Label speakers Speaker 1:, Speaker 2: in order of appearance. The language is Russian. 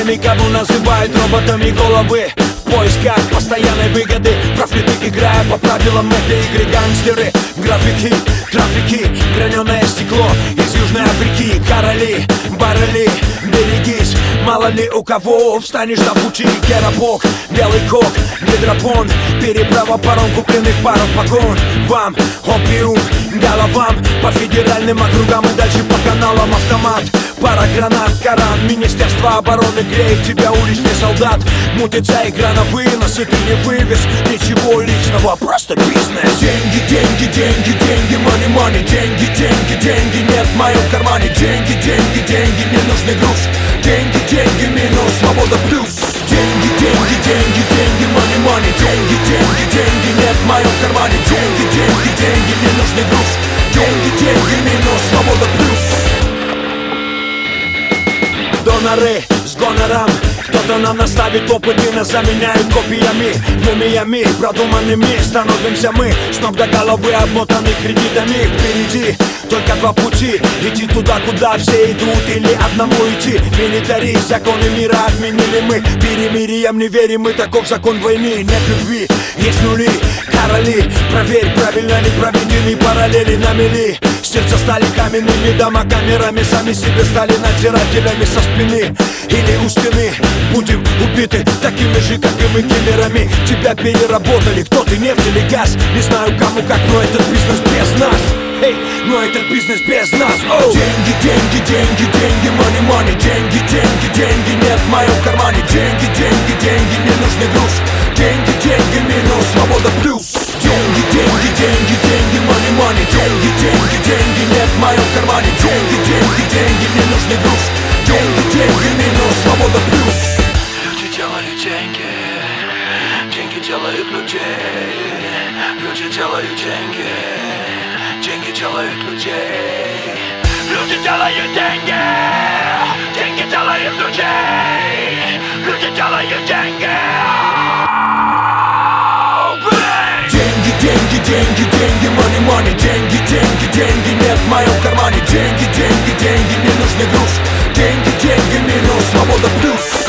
Speaker 1: Теми, кого называют роботами головы, в поисках постоянной выгоды, профиты, играя по правилам этой игры. Гангстеры, графики, трафики, граненое стекло из Южной Африки. Короли, баррели, берегись, мало ли у кого встанешь на пути. Керабок, белый кок, гидропон, переправа паром купленных паров погон. Вам опиум, головам по федеральным округам и дальше по каналам автомат. Пара гранат, Коран, Министерство обороны греет тебя, уличный солдат. Мутится игра на вынос, и ты не вывез ничего личного, просто бизнес. Деньги, деньги, деньги, деньги, money, money. Деньги, деньги, деньги, нет в моем кармане. Деньги, деньги, деньги, мне нужный груз. Деньги, деньги, минус, свобода плюс. Деньги, деньги, деньги, деньги, money, money. Деньги, деньги, деньги, нет в моем кармане. Деньги, деньги, деньги, мне нужный груз. Деньги, деньги, минус, свобода плюс. Доноры с гонором, кто-то нам наставит опыты, нас заменяют копиями, мумиями, продуманными. Становимся мы с ног до головы, обмотаны кредитами. Впереди только два пути, идти туда, куда все идут, или одному идти. Милитари, законы мира отменили мы, перемирием не верим мы, таков закон войны. Нет любви, есть нули, короли, проверь, правильно ли проведены параллели на мели. Сердца стали каменными, дома камерами, сами себе стали надзирателями со спины или у стены. Будем убиты такими же, как и мы, киллерами. Тебя переработали, кто ты, нефть или газ? Не знаю кому как, но этот бизнес без нас. Эй, но этот бизнес без нас. Деньги, деньги, деньги, деньги, money, money. Деньги, деньги, деньги, нет в моем кармане. Деньги, деньги, деньги, мне нужный груз. Деньги, деньги, минус, свобода плюс. Деньги, деньги, деньги, деньги, money, money. Деньги, деньги, деньги, нет в моем кармане. Деньги, деньги, деньги, мне нужный груз. Деньги, деньги, минус, свобода плюс.
Speaker 2: Люди делают деньги, деньги делают людей. Люди делают деньги, деньги делают людей. Люди делают деньги, деньги делают людей. Люди делают деньги.
Speaker 1: Деньги, деньги, деньги, деньги, money, money. Деньги, деньги, деньги, нет в моем кармане. Деньги, деньги, деньги, мне нужный груз. Деньги, деньги, минус, свобода плюс.